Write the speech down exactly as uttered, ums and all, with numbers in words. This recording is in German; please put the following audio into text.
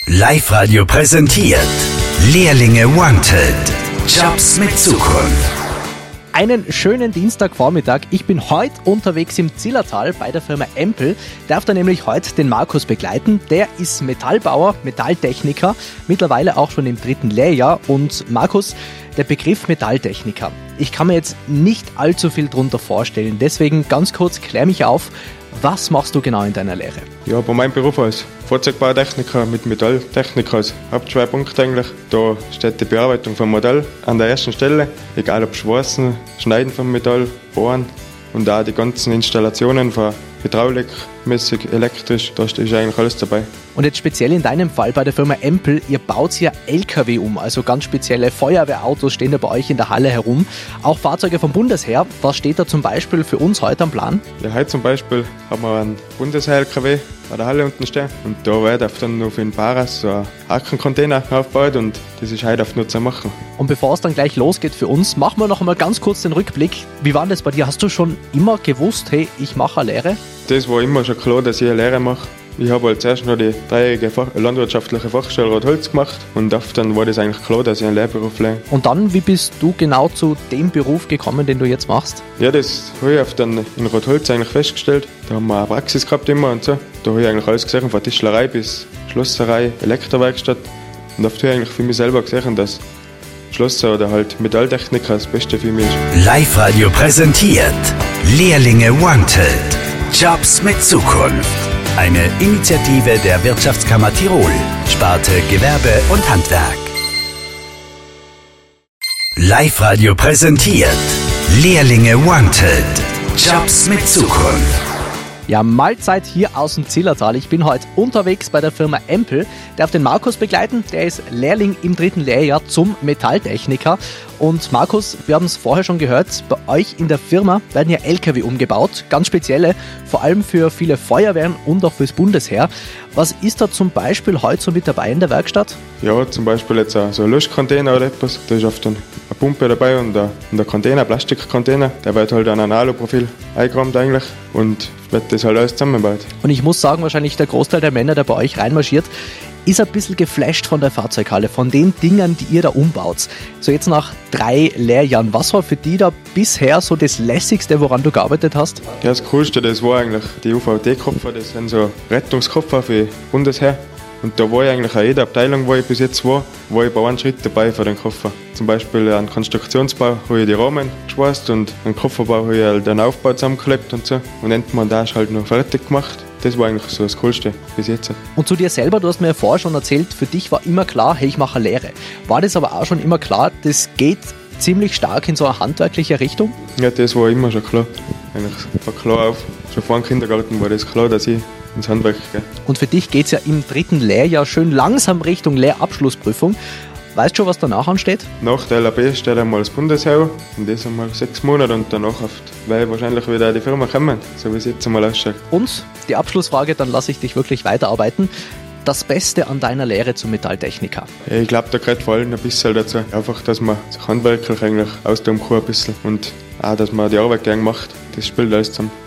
Live-Radio präsentiert Lehrlinge Wanted. Jobs mit Zukunft. Einen schönen Dienstagvormittag. Ich bin heute unterwegs im Zillertal bei der Firma Empel. Darf da nämlich heute den Markus begleiten. Der ist Metallbauer, Metalltechniker, mittlerweile auch schon im dritten Lehrjahr. Und Markus, der Begriff Metalltechniker, ich kann mir jetzt nicht allzu viel drunter vorstellen. Deswegen ganz kurz, klär mich auf, was machst du genau in deiner Lehre? Ja, bei meinem Beruf als Fahrzeugbautechniker mit Metalltechnik als Hauptschwerpunkt eigentlich. Da steht die Bearbeitung vom Metall an der ersten Stelle, egal ob Schweißen, Schneiden vom Metall, Bohren und auch die ganzen Installationen von Hydraulik, mäßig, elektrisch, da ist eigentlich alles dabei. Und jetzt speziell in deinem Fall bei der Firma Empel, ihr baut ja L K W um, also ganz spezielle Feuerwehrautos stehen da bei euch in der Halle herum. Auch Fahrzeuge vom Bundesheer. Was steht da zum Beispiel für uns heute am Plan? Ja, heute zum Beispiel haben wir einen Bundesheer-L K W an der Halle unten stehen und da wird auf dann noch für den Paras so ein Hakencontainer aufgebaut und das ist heute auf nur zu machen. Und bevor es dann gleich losgeht für uns, machen wir noch einmal ganz kurz den Rückblick. Wie war das bei dir? Hast du schon immer gewusst, hey, ich mache eine Lehre? Das war immer schon klar, dass ich eine Lehre mache. Ich habe halt zuerst noch die dreijährige Fach- landwirtschaftliche Fachschule Rotholz gemacht und dann war das eigentlich klar, dass ich einen Lehrberuf lerne. Und dann, wie bist du genau zu dem Beruf gekommen, den du jetzt machst? Ja, das habe ich auf dann in Rotholz eigentlich festgestellt. Da haben wir eine Praxis gehabt immer und so. Da habe ich eigentlich alles gesehen, von Tischlerei bis Schlosserei, Elektrowerkstatt. Und oft habe ich eigentlich für mich selber gesehen, dass Schlosser oder halt Metalltechniker das Beste für mich ist. Live-Radio präsentiert Lehrlinge Wanted. Jobs mit Zukunft. Eine Initiative der Wirtschaftskammer Tirol, Sparte Gewerbe und Handwerk. Live-Radio präsentiert Lehrlinge Wanted. Jobs mit Zukunft. Ja, Mahlzeit hier aus dem Zillertal. Ich bin heute unterwegs bei der Firma Empel. Darf den Markus begleiten. Der ist Lehrling im dritten Lehrjahr zum Metalltechniker. Und Markus, wir haben es vorher schon gehört, bei euch in der Firma werden ja L K W umgebaut. Ganz spezielle, vor allem für viele Feuerwehren und auch fürs Bundesheer. Was ist da zum Beispiel heute so mit dabei in der Werkstatt? Ja, zum Beispiel jetzt so ein Löschcontainer oder etwas. Da ist oft eine Pumpe dabei und ein, und ein Container, ein Plastikcontainer. Der wird halt an ein Aluprofil eingerammt eigentlich und wird das halt alles zusammengebaut. Und ich muss sagen, wahrscheinlich der Großteil der Männer, der bei euch reinmarschiert, ist ein bisschen geflasht von der Fahrzeughalle, von den Dingern, die ihr da umbaut. So jetzt nach drei Lehrjahren, was war für die da bisher so das Lässigste, woran du gearbeitet hast? Ja, das Coolste, das war eigentlich die U V D-Koffer, das sind so Rettungskoffer für Bundesheer. Und da war ich eigentlich an jeder Abteilung, wo ich bis jetzt war, war ich bei einem Schritt dabei für den Koffer. Zum Beispiel an Konstruktionsbau habe ich die Rahmen geschweißt und an Kofferbau habe ich halt den Aufbau zusammengeklebt und so. Und Endmontage halt noch fertig gemacht. Das war eigentlich so das Coolste bis jetzt. Und zu dir selber, du hast mir ja vorher schon erzählt, für dich war immer klar, hey, ich mache eine Lehre. War das aber auch schon immer klar, das geht ziemlich stark in so eine handwerkliche Richtung? Ja, das war immer schon klar. Eigentlich war klar auf. Schon vor dem Kindergarten war das klar, dass ich ins Handwerk gehe. Und für dich geht es ja im dritten Lehrjahr schön langsam Richtung Lehrabschlussprüfung. Weißt du schon, was danach ansteht? Nach der L A B steht einmal das Bundesheer und das einmal sechs Monate und danach werde ich wahrscheinlich wieder in die Firma kommen, so wie es jetzt einmal ausschaut. Und die Abschlussfrage, dann lasse ich dich wirklich weiterarbeiten. Das Beste an deiner Lehre zum Metalltechniker? Ja, ich glaube, da gehört vor allem ein bisschen dazu. Einfach, dass man sich handwerklich eigentlich austoben kann ein bisschen und auch, dass man die Arbeit gerne macht. Das spielt alles zusammen.